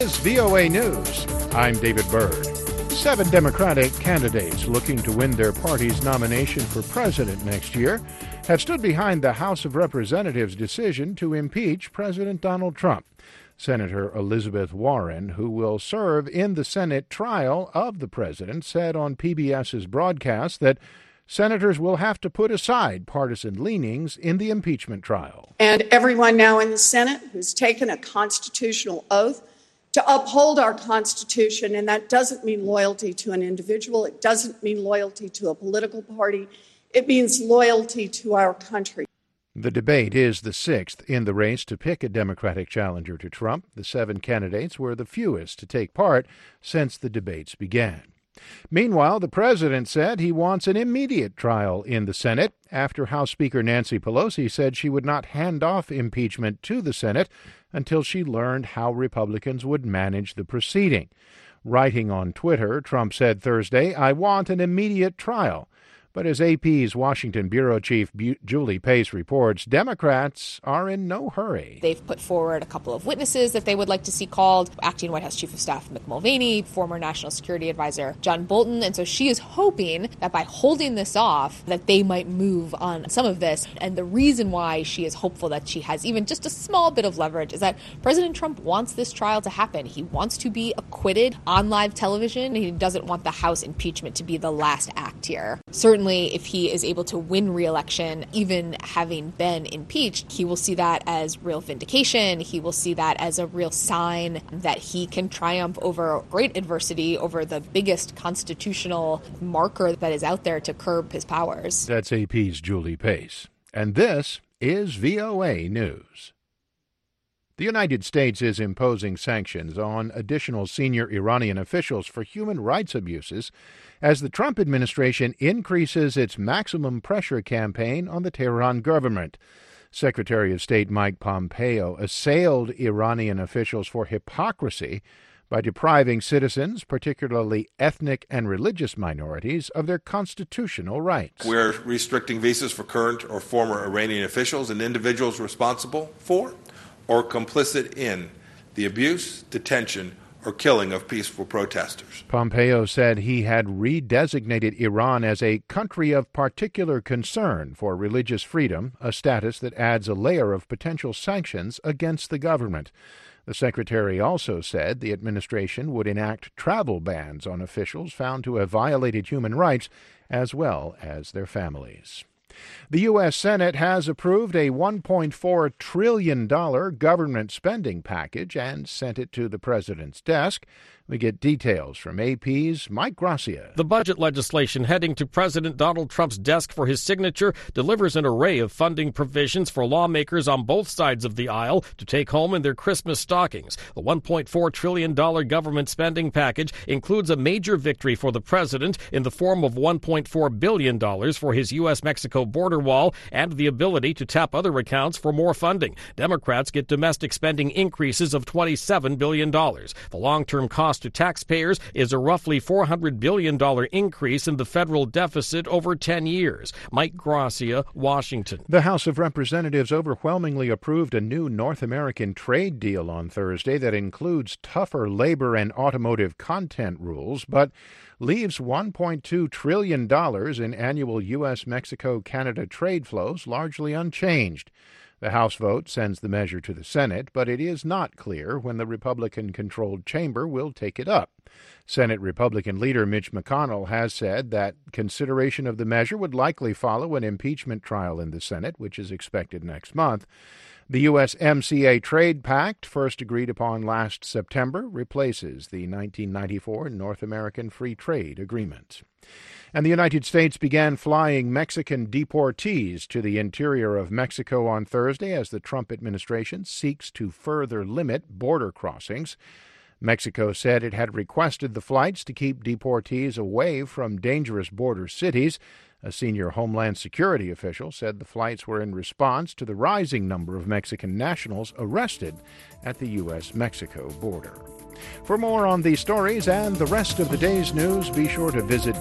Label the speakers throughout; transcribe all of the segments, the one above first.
Speaker 1: This is VOA News. I'm David Byrd. 7 Democratic candidates looking to win their party's nomination for president next year have stood behind the House of Representatives' decision to impeach President Donald Trump. Senator Elizabeth Warren, who will serve in the Senate trial of the president, said on PBS's broadcast that senators will have to put aside partisan leanings in the impeachment trial.
Speaker 2: And everyone now in the Senate who's taken a constitutional oath to uphold our Constitution, and that doesn't mean loyalty to an individual. It doesn't mean loyalty to a political party. It means loyalty to our country.
Speaker 1: The debate is the 6th in the race to pick a Democratic challenger to Trump. The 7 candidates were the fewest to take part since the debates began. Meanwhile, the president said he wants an immediate trial in the Senate after House Speaker Nancy Pelosi said she would not hand off impeachment to the Senate until she learned how Republicans would manage the proceeding. Writing on Twitter, Trump said Thursday, "I want an immediate trial." But as AP's Washington bureau chief Julie Pace reports, Democrats are in no hurry.
Speaker 3: They've put forward a couple of witnesses that they would like to see called, acting White House Chief of Staff Mick Mulvaney, former National Security Advisor John Bolton. And so she is hoping that by holding this off, that they might move on some of this. And the reason why she is hopeful that she has even just a small bit of leverage is that President Trump wants this trial to happen. He wants to be acquitted on live television. He doesn't want the House impeachment to be the last act here. Certainly, if he is able to win re-election, even having been impeached, he will see that as real vindication. He will see that as a real sign that he can triumph over great adversity, over the biggest constitutional marker that is out there to curb his powers.
Speaker 1: That's AP's Julie Pace. And this is VOA News. The United States is imposing sanctions on additional senior Iranian officials for human rights abuses as the Trump administration increases its maximum pressure campaign on the Tehran government. Secretary of State Mike Pompeo assailed Iranian officials for hypocrisy by depriving citizens, particularly ethnic and religious minorities, of their constitutional rights.
Speaker 4: We're restricting visas for current or former Iranian officials and individuals responsible for or complicit in the abuse, detention, or killing of peaceful protesters.
Speaker 1: Pompeo said he had redesignated Iran as a country of particular concern for religious freedom, a status that adds a layer of potential sanctions against the government. The secretary also said the administration would enact travel bans on officials found to have violated human rights, as well as their families. The U.S. Senate has approved a $1.4 trillion government spending package and sent it to the president's desk. We get details from AP's Mike Gracia.
Speaker 5: The budget legislation heading to President Donald Trump's desk for his signature delivers an array of funding provisions for lawmakers on both sides of the aisle to take home in their Christmas stockings. The $1.4 trillion government spending package includes a major victory for the president in the form of $1.4 billion for his U.S.-Mexico border wall and the ability to tap other accounts for more funding. Democrats get domestic spending increases of $27 billion. The long-term cost to taxpayers is a roughly $400 billion increase in the federal deficit over 10 years. Mike Gracia, Washington.
Speaker 1: The House of Representatives overwhelmingly approved a new North American trade deal on Thursday that includes tougher labor and automotive content rules, but leaves $1.2 trillion in annual U.S.-Mexico-Canada trade flows largely unchanged. The House vote sends the measure to the Senate, but it is not clear when the Republican-controlled chamber will take it up. Senate Republican leader Mitch McConnell has said that consideration of the measure would likely follow an impeachment trial in the Senate, which is expected next month. The USMCA Trade Pact, first agreed upon last September, replaces the 1994 North American Free Trade Agreement. And the United States began flying Mexican deportees to the interior of Mexico on Thursday as the Trump administration seeks to further limit border crossings. Mexico said it had requested the flights to keep deportees away from dangerous border cities. A senior Homeland Security official said the flights were in response to the rising number of Mexican nationals arrested at the U.S.-Mexico border. For more on these stories and the rest of the day's news, be sure to visit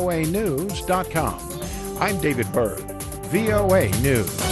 Speaker 1: voanews.com. I'm David Byrd, VOA News.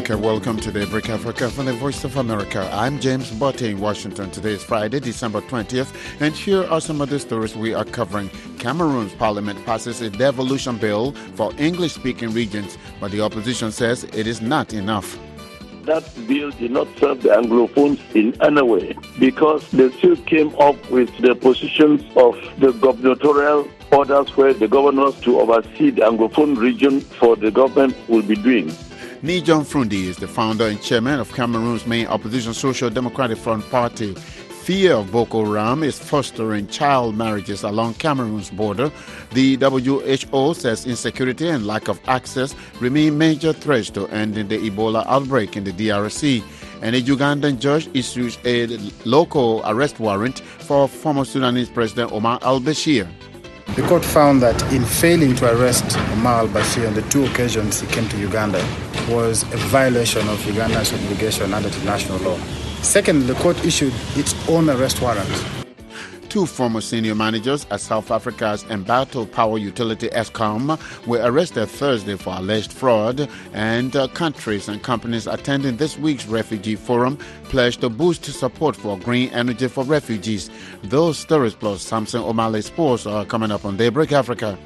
Speaker 6: Africa. Welcome to Daybreak Africa from the Voice of America. I'm James Botte in Washington. Today is Friday, December 20th, and here are some of the stories we are covering. Cameroon's parliament passes a devolution bill for English-speaking regions, but the opposition says it is not enough.
Speaker 7: That bill did not serve the Anglophones in any way because they still came up with the positions of the gubernatorial orders where the governors to oversee the Anglophone region for the government will be doing.
Speaker 6: Ni-John Frundi is the founder and chairman of Cameroon's main opposition Social Democratic Front Party. Fear of Boko Haram is fostering child marriages along Cameroon's border. The WHO says insecurity and lack of access remain major threats to ending the Ebola outbreak in the DRC. And a Ugandan judge issues a local arrest warrant for former Sudanese President Omar al-Bashir.
Speaker 8: The court found that in failing to arrest Omar al-Bashir on the two occasions he came to Uganda was a violation of Uganda's obligation under international law. Second, the court issued its own arrest warrant.
Speaker 6: Two former senior managers at South Africa's embattled power utility Eskom were arrested Thursday for alleged fraud, and countries and companies attending this week's refugee forum pledged to boost support for green energy for refugees. Those stories plus Samson O'Malley sports are coming up on Daybreak Africa.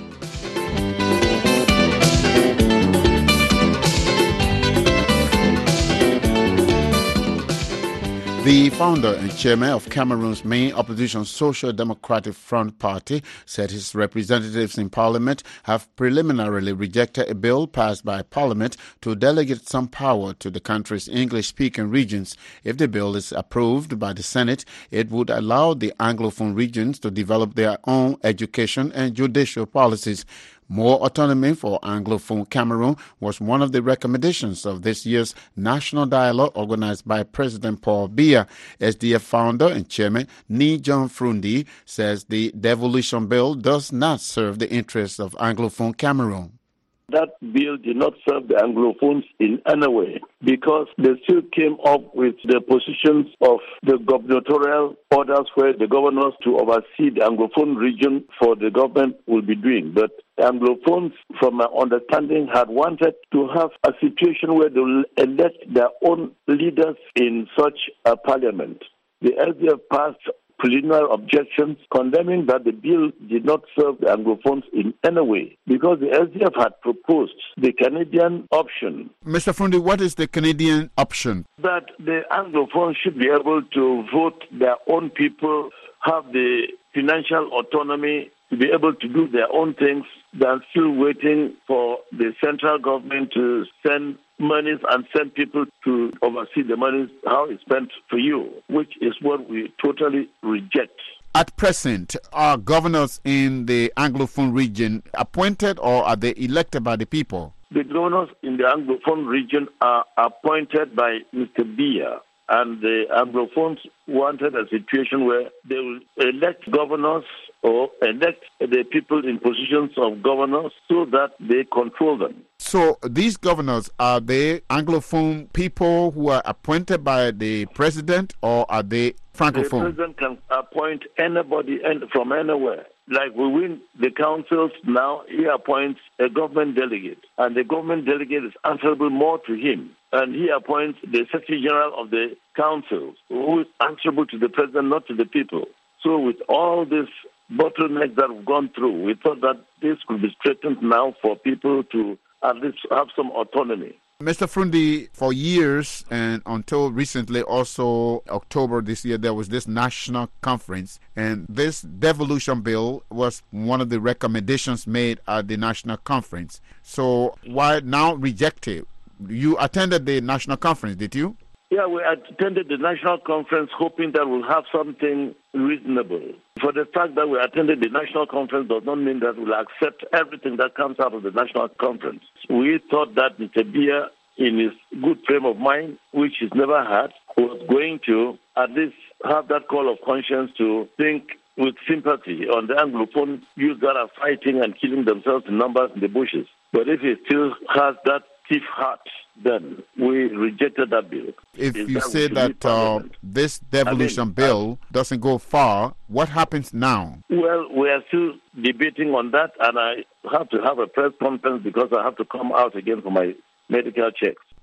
Speaker 6: The founder and chairman of Cameroon's main opposition Social Democratic Front Party said his representatives in parliament have preliminarily rejected a bill passed by parliament to delegate some power to the country's English-speaking regions. If the bill is approved by the Senate, it would allow the Anglophone regions to develop their own education and judicial policies. More autonomy for Anglophone Cameroon was one of the recommendations of this year's national dialogue organized by President Paul Biya. SDF founder and chairman Ni-John Frundi says the devolution bill does not serve the interests of Anglophone Cameroon.
Speaker 7: That bill did not serve the Anglophones in any way because they still came up with the positions of the gubernatorial orders where the governors to oversee the Anglophone region for the government will be doing. But the Anglophones, from my understanding, had wanted to have a situation where they will elect their own leaders in such a parliament. The SDF passed preliminary objections condemning that the bill did not serve the Anglophones in any way because the SDF had proposed the Canadian option.
Speaker 6: Mr. Frundi, what is the Canadian option?
Speaker 7: That the Anglophones should be able to vote their own people, have the financial autonomy to be able to do their own things than still waiting for the central government to send monies and send people to oversee the monies, how it's spent for you, which is what we totally reject.
Speaker 6: At present, are governors in the Anglophone region appointed or are they elected by the people?
Speaker 7: The governors in the Anglophone region are appointed by Mr. Biya, and the Anglophones wanted a situation where they will elect governors or elect the people in positions of governors so that they control them.
Speaker 6: So these governors, are they Anglophone people who are appointed by the president or are they Francophone?
Speaker 7: The president can appoint anybody from anywhere. Like we win the councils now, he appoints a government delegate, and the government delegate is answerable more to him. And he appoints the Secretary General of the councils, who is answerable to the president, not to the people. So with all this bottlenecks that we've gone through, we thought that this could be straightened now for people to at least have some autonomy.
Speaker 6: Mr. Frundi, for years and until recently, also October this year, there was this national conference, and this devolution bill was one of the recommendations made at the national conference. So why now reject it? You attended the national conference, did you?
Speaker 7: Yeah, we attended the national conference hoping that we'll have something reasonable. For the fact that we attended the national conference does not mean that we'll accept everything that comes out of the national conference. We thought that Mr. Biya, in his good frame of mind, which he's never had, was going to at least have that call of conscience to think with sympathy on the Anglophone youth that are fighting and killing themselves in numbers in the bushes. But if he still has that stiff heart, then we rejected that bill.
Speaker 6: If you say that this devolution bill doesn't go far, what happens now?
Speaker 7: Well, we are still debating on that, and I have to have a press conference because I have to come out again for my medical checks.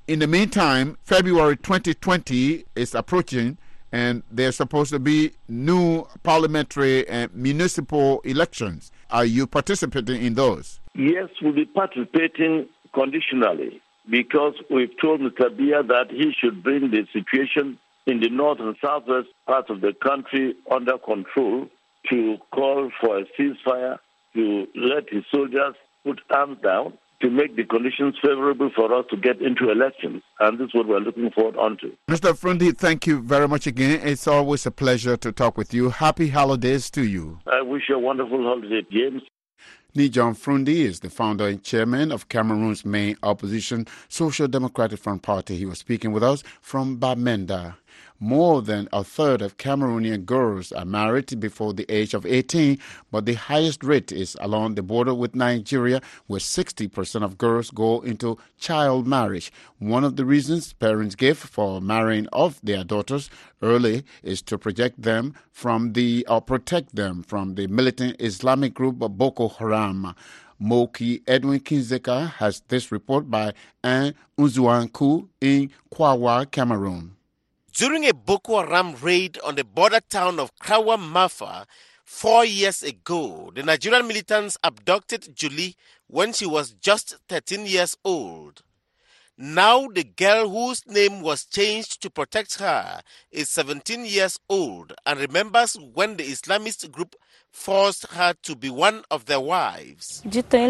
Speaker 6: In the meantime, February 2020 is approaching, and there's supposed to be new parliamentary and municipal elections. Are you participating in those?
Speaker 7: Yes, we'll be participating conditionally, because we've told Mr. Biya that he should bring the situation in the north and southwest parts of the country under control, to call for a ceasefire, to let his soldiers put arms down, to make the conditions favorable for us to get into elections. And this is what we're looking forward onto.
Speaker 6: Mr. Frundi, thank you very much again. It's always a pleasure to talk with you. Happy holidays to you.
Speaker 7: I wish you a wonderful holiday, James.
Speaker 6: John Frundi is the founder and chairman of Cameroon's main opposition, Social Democratic Front Party. He was speaking with us from Bamenda. More than a third of Cameroonian girls are married before the age of 18, but the highest rate is along the border with Nigeria, where 60% of girls go into child marriage. One of the reasons parents give for marrying off their daughters early is to protect them from the militant Islamic group Boko Haram. Moki Edwin Kinzeka has this report by Anne Unzuanku in Kwawa, Cameroon.
Speaker 9: During a Boko Haram raid on the border town of Krawa Mafa 4 years ago, the Nigerian militants abducted Julie when she was just 13 years old. Now the girl, whose name was changed to protect her, is 17 years old and remembers when the Islamist group forced her to be one of their wives.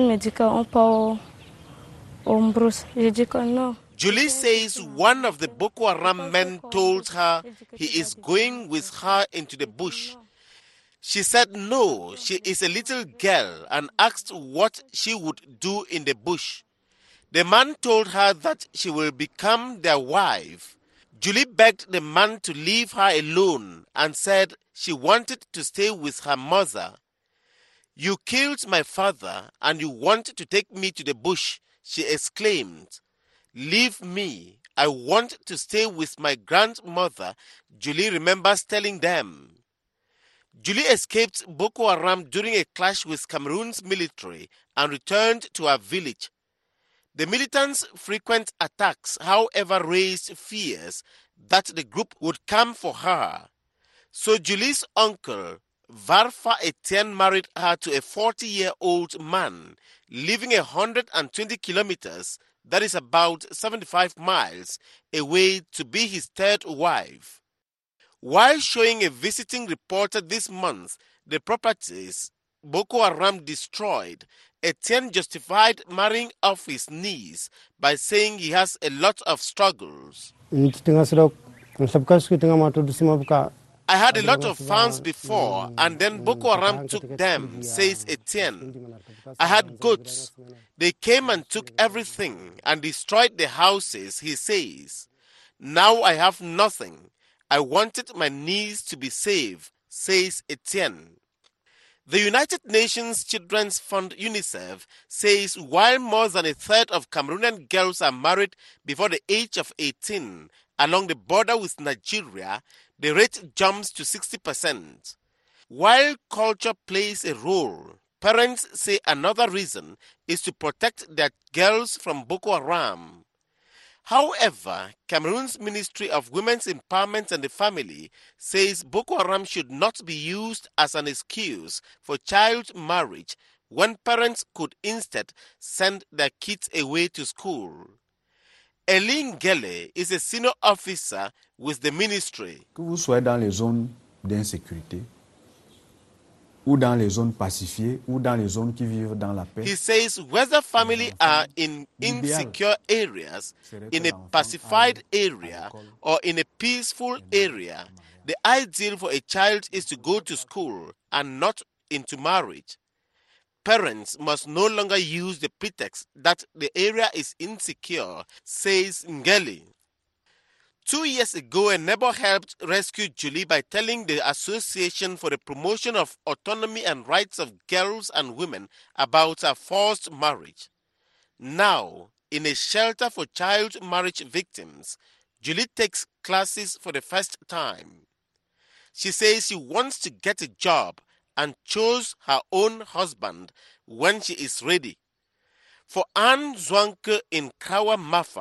Speaker 9: Julie says one of the Boko Haram men told her he is going with her into the bush. She said no, she is a little girl, and asked what she would do in the bush. The man told her that she will become their wife. Julie begged the man to leave her alone and said she wanted to stay with her mother. "You killed my father and you want to take me to the bush," she exclaimed. "Leave me. I want to stay with my grandmother," Julie remembers telling them. Julie escaped Boko Haram during a clash with Cameroon's military and returned to her village. The militants' frequent attacks, however, raised fears that the group would come for her. So Julie's uncle, Varfa Etienne, married her to a 40-year-old man living 120 kilometers, that is about 75 miles, away, to be his third wife. While showing a visiting reporter this month the properties Boko Haram destroyed, Etienne justified marrying off his niece by saying he has a lot of struggles. "I had a lot of farms before, and then Boko Haram took them," says Etienne. "I had goats. They came and took everything and destroyed the houses," he says. "Now I have nothing. I wanted my niece to be safe," says Etienne. The United Nations Children's Fund, UNICEF, says while more than a third of Cameroonian girls are married before the age of 18 along the border with Nigeria, the rate jumps to 60%. While culture plays a role, parents say another reason is to protect their girls from Boko Haram. However, Cameroon's Ministry of Women's Empowerment and the Family says Boko Haram should not be used as an excuse for child marriage when parents could instead send their kids away to school. Eileen Gele is a senior officer with the ministry.
Speaker 10: Que vous soyez dans les zones d'insécurité, ou dans les zones pacifiées, ou dans les zones qui vivent dans la paix.
Speaker 9: He says whether families are in insecure areas, in a pacified area, or in a peaceful area, the ideal for a child is to go to school and not into marriage. Parents must no longer use the pretext that the area is insecure, says Ngeli. 2 years ago, a neighbor helped rescue Julie by telling the Association for the Promotion of Autonomy and Rights of Girls and Women about her forced marriage. Now, in a shelter for child marriage victims, Julie takes classes for the first time. She says she wants to get a job and chose her own husband when she is ready. For Anne Zwanke in Krawa Mafa,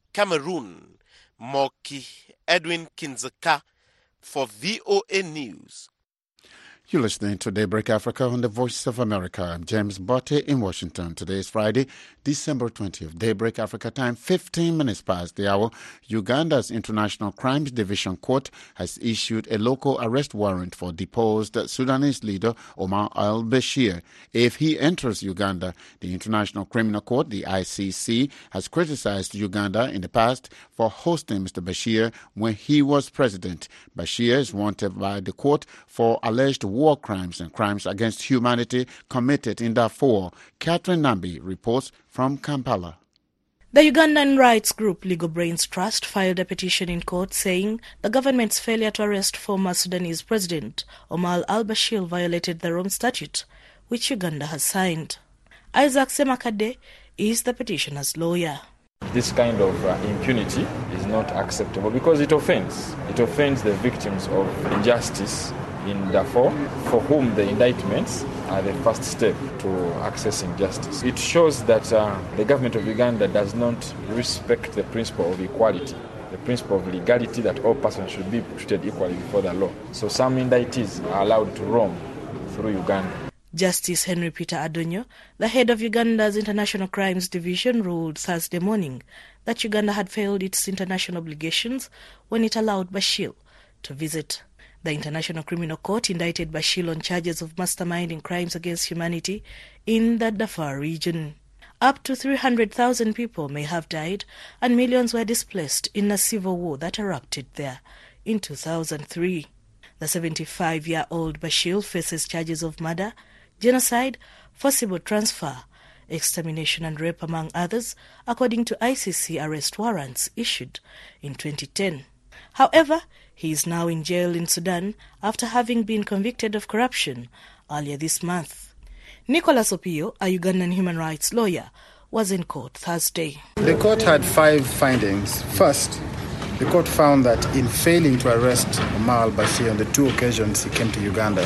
Speaker 9: Cameroon, Moki Edwin Kinzeka for VOA News.
Speaker 6: You're listening to Daybreak Africa on the Voice of America. I'm James Botte in Washington. Today is Friday, December 20th. Daybreak Africa time, 15 minutes past the hour. Uganda's International Crimes Division Court has issued a local arrest warrant for deposed Sudanese leader Omar al-Bashir. If he enters Uganda, the International Criminal Court, the ICC, has criticized Uganda in the past for hosting Mr. Bashir when he was president. Bashir is wanted by the court for alleged war crimes and crimes against humanity committed in Darfur. Catherine Nambi reports from Kampala.
Speaker 11: The Ugandan rights group Legal Brains Trust filed a petition in court saying the government's failure to arrest former Sudanese President Omar al-Bashir violated the Rome Statute, which Uganda has signed. Isaac Semakade is the petitioner's lawyer.
Speaker 10: This kind of impunity is not acceptable because it offends the victims of injustice in Darfur, for whom the indictments are the first step to accessing justice. It shows that the government of Uganda does not respect the principle of equality, the principle of legality, that all persons should be treated equally before the law. So some indictees are allowed to roam through Uganda.
Speaker 11: Justice Henry Peter Adonyo, the head of Uganda's International Crimes Division, ruled Thursday morning that Uganda had failed its international obligations when it allowed Bashir to visit. The International Criminal Court indicted Bashir on charges of masterminding crimes against humanity in the Darfur region. Up to 300,000 people may have died and millions were displaced in a civil war that erupted there in 2003. The 75-year-old Bashir faces charges of murder, genocide, forcible transfer, extermination and rape, among others, according to ICC arrest warrants issued in 2010. However, he is now in jail in Sudan after having been convicted of corruption earlier this month. Nicholas Opio, a Ugandan human rights lawyer, was in court Thursday.
Speaker 8: The court had 5 findings. First, the court found that in failing to arrest Omar al-Bashir on the 2 occasions he came to Uganda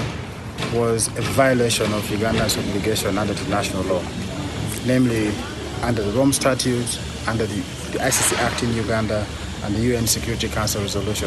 Speaker 8: was a violation of Uganda's obligation under international law, namely under the Rome Statute, under the ICC Act in Uganda, and the UN Security Council Resolution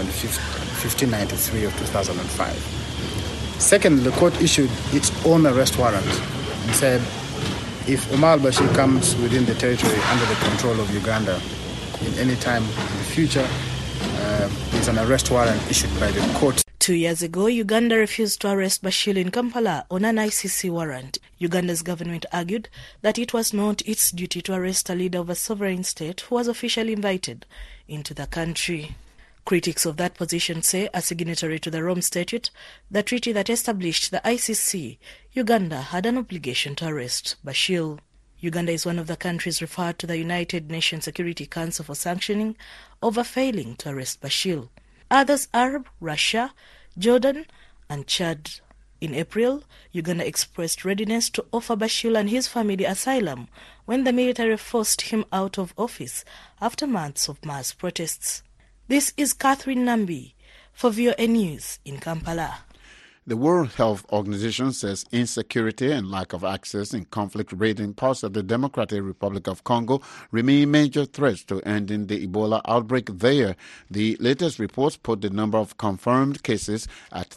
Speaker 8: 1593 of 2005. Second, the court issued its own arrest warrant and said if Omar al-Bashir comes within the territory under the control of Uganda in any time in the future, there's an arrest warrant issued by the court.
Speaker 11: 2 years ago, Uganda refused to arrest Bashir in Kampala on an ICC warrant. Uganda's government argued that it was not its duty to arrest a leader of a sovereign state who was officially invited into the country. Critics of that position say, as signatory to the Rome Statute, the treaty that established the ICC, Uganda had an obligation to arrest Bashir. Uganda is one of the countries referred to the United Nations Security Council for sanctioning over failing to arrest Bashir. Others are Russia, Jordan, and Chad. In April, Uganda expressed readiness to offer Bashir and his family asylum when the military forced him out of office after months of mass protests. This is Catherine Nambi for VOA News in Kampala.
Speaker 6: The World Health Organization says insecurity and lack of access in conflict-ridden parts of the Democratic Republic of Congo remain major threats to ending the Ebola outbreak there. The latest reports put the number of confirmed cases at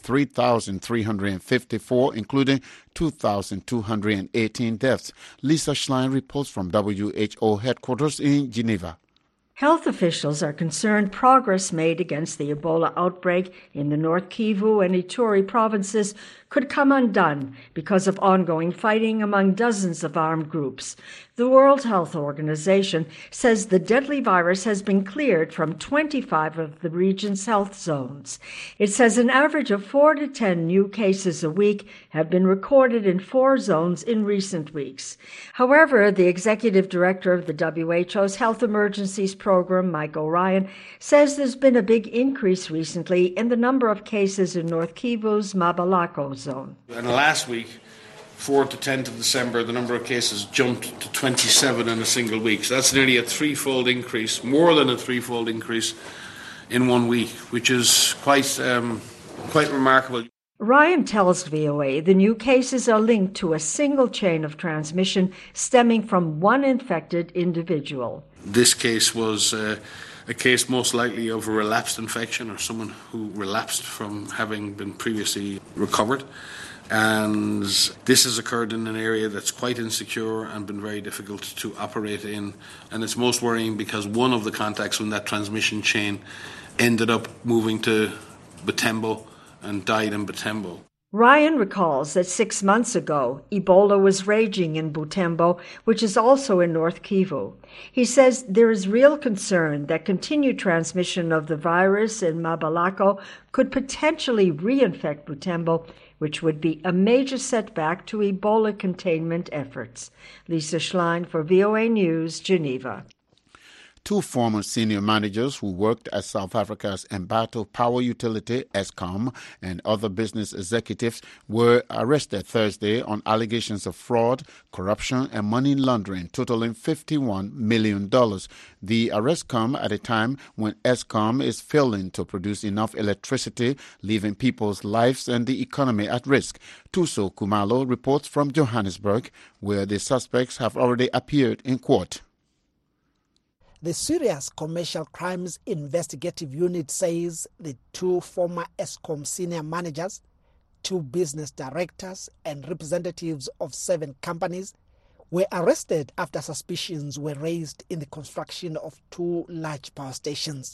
Speaker 6: 3,354, including 2,218 deaths. Lisa Schlein reports from WHO headquarters in Geneva.
Speaker 12: Health officials are concerned progress made against the Ebola outbreak in the North Kivu and Ituri provinces could come undone because of ongoing fighting among dozens of armed groups. The World Health Organization says the deadly virus has been cleared from 25 of the region's health zones. It says an average of 4 to 10 new cases a week have been recorded in 4 zones in recent weeks. However, the executive director of the WHO's Health Emergencies Program, Mike O'Ryan, says there's been a big increase recently in the number of cases in North Kivu's Mabalako zone.
Speaker 13: In the last week, 4th to 10th of December, the number of cases jumped to 27 in a single week. So that's nearly a threefold increase, more than a threefold increase in 1 week, which is quite remarkable.
Speaker 12: Ryan tells VOA the new cases are linked to a single chain of transmission stemming from one infected individual.
Speaker 13: This case was a case most likely of a relapsed infection or someone who relapsed from having been previously recovered. And this has occurred in an area that's quite insecure and been very difficult to operate in. And it's most worrying because one of the contacts in that transmission chain ended up moving to Butembo and died in Butembo.
Speaker 12: Ryan recalls that 6 months ago, Ebola was raging in Butembo, which is also in North Kivu. He says there is real concern that continued transmission of the virus in Mabalako could potentially reinfect Butembo, which would be a major setback to Ebola containment efforts. Lisa Schlein for VOA News, Geneva.
Speaker 6: 2 former senior managers who worked at South Africa's Embattled Power Utility, Eskom, and other business executives were arrested Thursday on allegations of fraud, corruption, and money laundering totaling $51 million. The arrests come at a time when Eskom is failing to produce enough electricity, leaving people's lives and the economy at risk. Tuso Kumalo reports from Johannesburg, where the suspects have already appeared in court.
Speaker 14: The Serious Commercial Crimes Investigative Unit says the 2 former Eskom senior managers, 2 business directors, and representatives of 7 companies were arrested after suspicions were raised in the construction of 2 large power stations.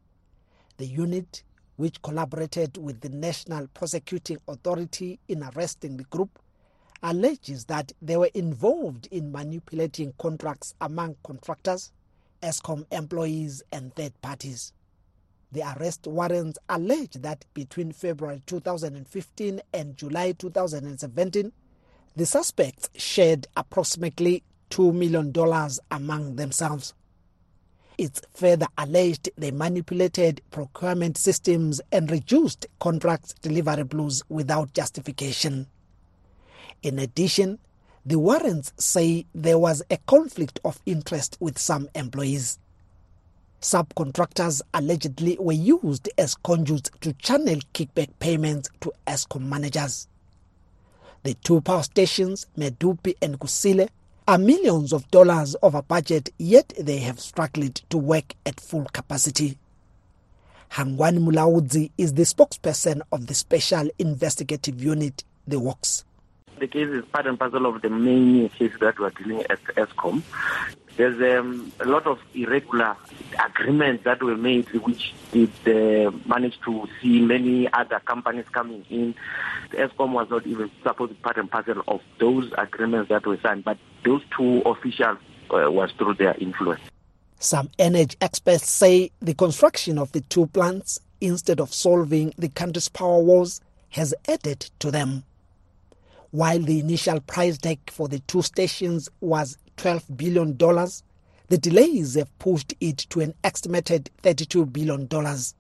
Speaker 14: The unit, which collaborated with the National Prosecuting Authority in arresting the group, alleges that they were involved in manipulating contracts among contractors, Eskom employees and third parties. The arrest warrants allege that between February 2015 and July 2017, the suspects shared approximately $2 million among themselves. It's further alleged they manipulated procurement systems and reduced contract deliverables without justification. In addition, the warrants say there was a conflict of interest with some employees. Subcontractors allegedly were used as conduits to channel kickback payments to Eskom managers. The 2 power stations, Medupi and Kusile, are millions of dollars over budget, yet they have struggled to work at full capacity. Hangwani Mulaudzi is the spokesperson of the Special Investigative Unit, the WORKS.
Speaker 15: The case is part and parcel of the main case that we're dealing at Eskom. There's a lot of irregular agreements that were made, which did manage to see many other companies coming in. Eskom was not even supposed to be part and parcel of those agreements that were signed, but those 2 officials was through their influence.
Speaker 14: Some energy experts say the construction of the 2 plants, instead of solving the country's power woes, has added to them. While the initial price tag for the 2 stations was $12 billion, the delays have pushed it to an estimated $32 billion.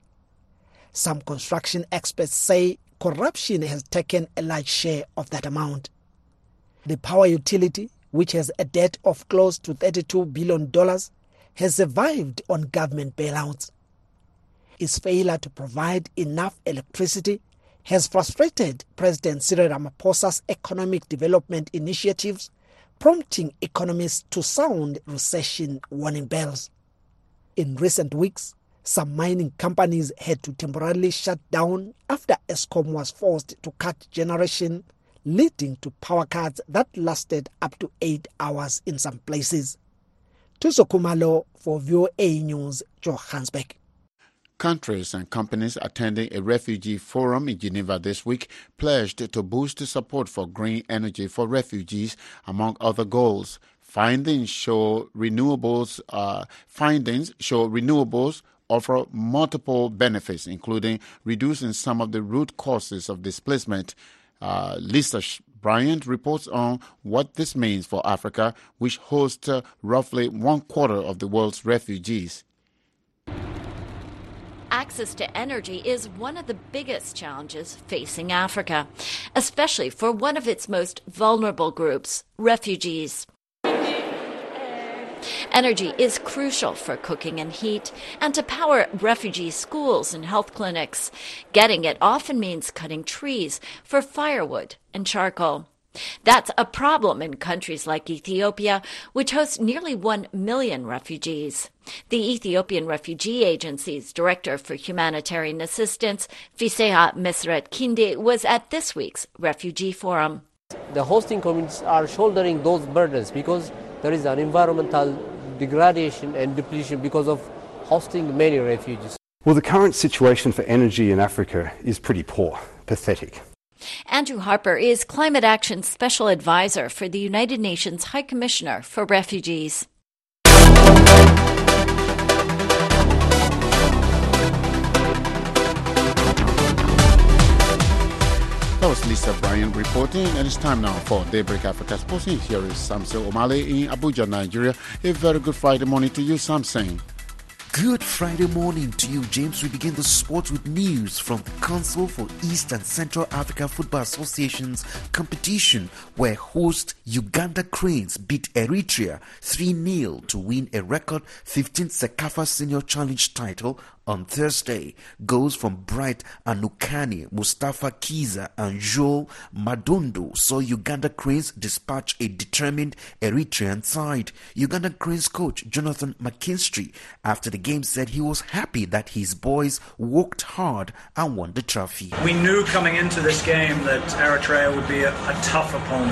Speaker 14: Some construction experts say corruption has taken a large share of that amount. The power utility, which has a debt of close to $32 billion, has survived on government bailouts. Its failure to provide enough electricity has frustrated President Cyril Ramaphosa's economic development initiatives, prompting economists to sound recession warning bells. In recent weeks, some mining companies had to temporarily shut down after Eskom was forced to cut generation, leading to power cuts that lasted up to 8 hours in some places. Tuso Kumalo for VOA News, Johannesburg.
Speaker 6: Countries and companies attending a refugee forum in Geneva this week pledged to boost support for green energy for refugees, among other goals. Findings show renewables offer multiple benefits, including reducing some of the root causes of displacement. Lisa Bryant reports on what this means for Africa, which hosts roughly 1/4 of the world's refugees.
Speaker 16: Access to energy is one of the biggest challenges facing Africa, especially for one of its most vulnerable groups, refugees. Energy is crucial for cooking and heat and to power refugee schools and health clinics. Getting it often means cutting trees for firewood and charcoal. That's a problem in countries like Ethiopia, which hosts nearly 1 million refugees. The Ethiopian Refugee Agency's Director for Humanitarian Assistance, Fiseha Mesret Kinde, was at this week's Refugee Forum.
Speaker 17: The hosting communities are shouldering those burdens because there is an environmental degradation and depletion because of hosting many refugees.
Speaker 18: Well, the current situation for energy in Africa is pretty poor, pathetic.
Speaker 16: Andrew Harper is Climate Action Special Advisor for the United Nations High Commissioner for Refugees.
Speaker 6: That was Lisa Bryan reporting, and it's time now for Daybreak Africa Sports. Here is Samson Omale in Abuja, Nigeria. A very good Friday morning to you, Samson.
Speaker 19: Good Friday morning to you, James. We begin the sport with news from the Council for East and Central Africa Football Association's competition, where host Uganda Cranes beat Eritrea 3-0 to win a record 15th CECAFA Senior Challenge title on Thursday. Goals from Bright Anukani, Mustafa Kiza and Joel Madondo saw Uganda Cranes dispatch a determined Eritrean side. Uganda Cranes coach Jonathan McKinstry after the game said he was happy that his boys worked hard and won the trophy.
Speaker 20: We knew coming into this game that Eritrea would be a tough opponent,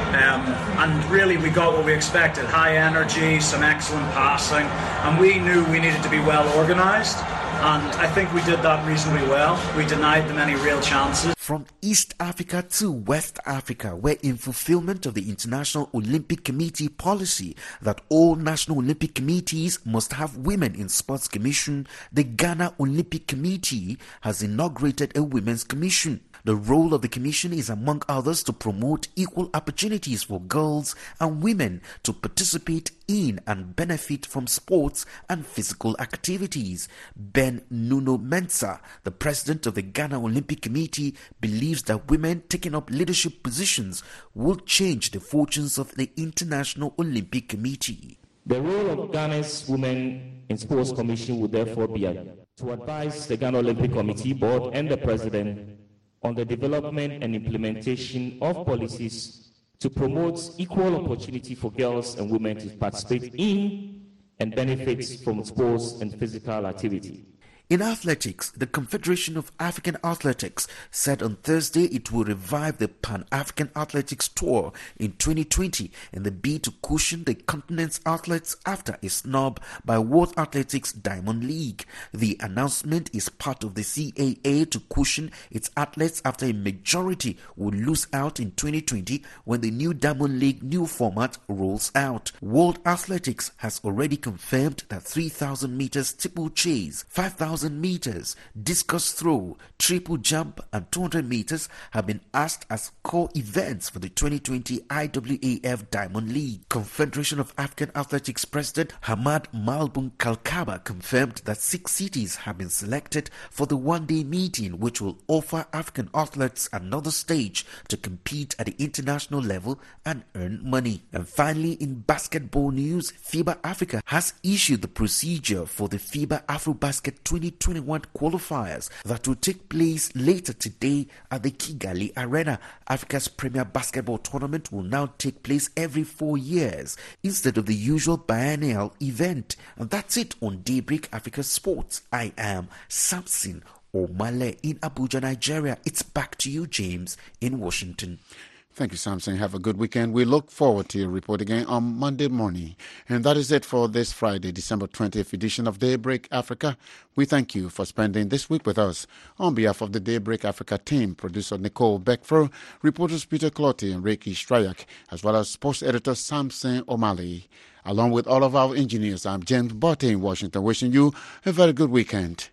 Speaker 20: and really we got what we expected: high energy, some excellent passing, and we knew we needed to be well organised. And I think we did that reasonably well. We denied them any real chances.
Speaker 19: From East Africa to West Africa, where in fulfillment of the International Olympic Committee policy that all national Olympic committees must have women in sports commission, the Ghana Olympic Committee has inaugurated a women's commission. The role of the commission is, among others, to promote equal opportunities for girls and women to participate in and benefit from sports and physical activities. Ben Nuno Mensah, the president of the Ghana Olympic Committee, believes that women taking up leadership positions will change the fortunes of the International Olympic Committee.
Speaker 21: The role of Ghana's Women in Sports Commission would therefore be to advise the Ghana Olympic Committee board and the president on the development and implementation of policies to promote equal opportunity for girls and women to participate in and benefit from sports and physical activity.
Speaker 19: In athletics, the Confederation of African Athletics said on Thursday it will revive the Pan-African Athletics Tour in 2020 in the bid to cushion the continent's athletes after a snub by World Athletics Diamond League. The announcement is part of the CAA to cushion its athletes after a majority will lose out in 2020 when the new Diamond League new format rolls out. World Athletics has already confirmed that 3,000 meters steeplechase, 5,000 meters, discus throw, triple jump and 200 meters have been asked as core events for the 2020 IAAF Diamond League. Confederation of African Athletics President Hamad Malbun Kalkaba confirmed that 6 cities have been selected for the one-day meeting, which will offer African athletes another stage to compete at the international level and earn money. And finally, in basketball news, FIBA Africa has issued the procedure for the FIBA AfroBasket 2021 qualifiers that will take place later today at the Kigali Arena. Africa's premier basketball tournament will now take place every 4 years instead of the usual biennial event. And that's it on Daybreak Africa Sports. I am Samson Omale in Abuja, Nigeria. It's back to you, James, in Washington.
Speaker 6: Thank you, Samson. Have a good weekend. We look forward to your report again on Monday morning. And that is it for this Friday, December 20th edition of Daybreak Africa. We thank you for spending this week with us. On behalf of the Daybreak Africa team, producer Nicole Beckfro, reporters Peter Clotti and Reiki Strayak, as well as sports editor Samson O'Malley. Along with all of our engineers, I'm James Botte in Washington, wishing you a very good weekend.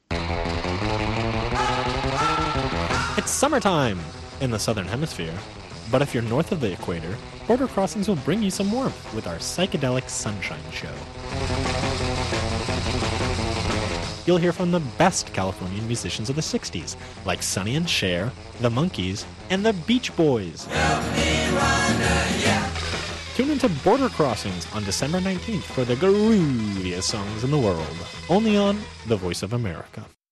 Speaker 22: It's summertime in the Southern Hemisphere. But if you're north of the equator, Border Crossings will bring you some warmth with our Psychedelic Sunshine Show. You'll hear from the best Californian musicians of the 60s, like Sonny and Cher, the Monkees, and the Beach Boys. Tune into Border Crossings on December 19th for the grooviest songs in the world, only on The Voice of America.